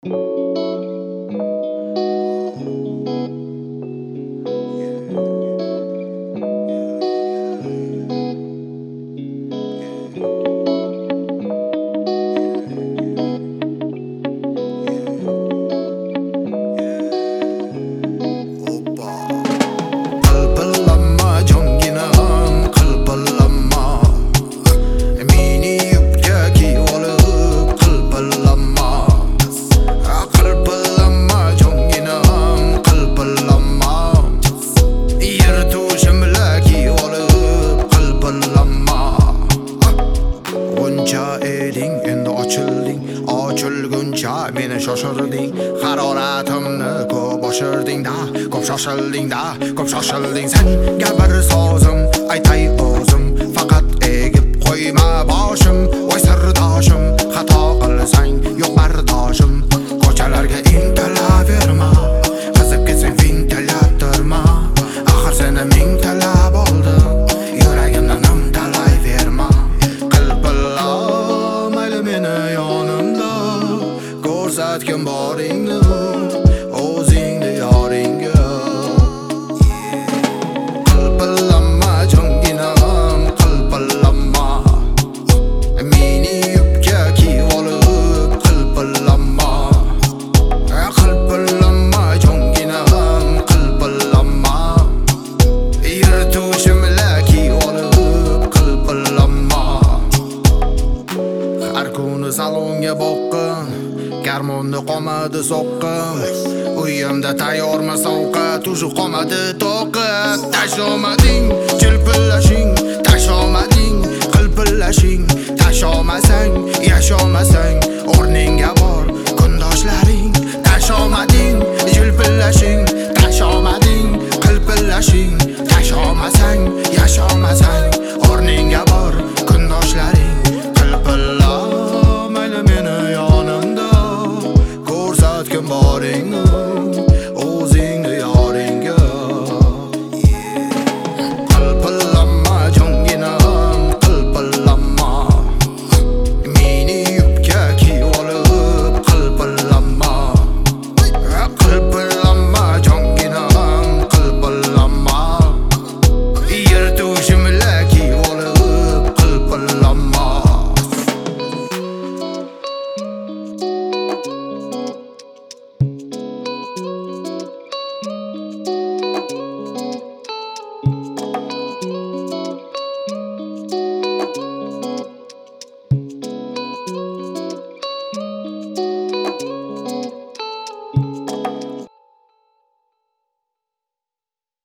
Ochilguncha meni shoshirding, haroratimni ko'p oshirding-da, ko'p shoshilding-da, ko'p shoshilding. Senga bir sozim aytay o'zim, faqat egib qo'yma boshim. Voy sirdoshim, xato qilsang yo'q bardoshim. Ko'chalarga intilaverma, qizib ketsang fintalab turma. Axir seni ming talab oldim, yuragimni nimtalayverma. Qilpilla mayli meni yonimda, ko'rsatgin boringni o'zingni yoringga. Qilpillanma jonginam, qilpillanma, meni yubka kiyib olib qilpillanma. Qilpillanma jonginam, qilpillanma, yirtushimla kiyib olib qilpillanma. Har kuni salonga boqqin, garmonni qolmadi soqqin. Uyimda tayyormi sovqat, tushi qolmadi toqat. Tashlamading chilpillashing, tashlamading qilpillashing. Tashlamasang yashamasang o'rningga bor kundoshlaring. Tashlamading chilpillashing, tashlamading qilpillashing. Tashlamasang yashamasang o'rningga bor kundoshlaring. Qilpilla mayli meni yonimda, ko'rsatgin boringni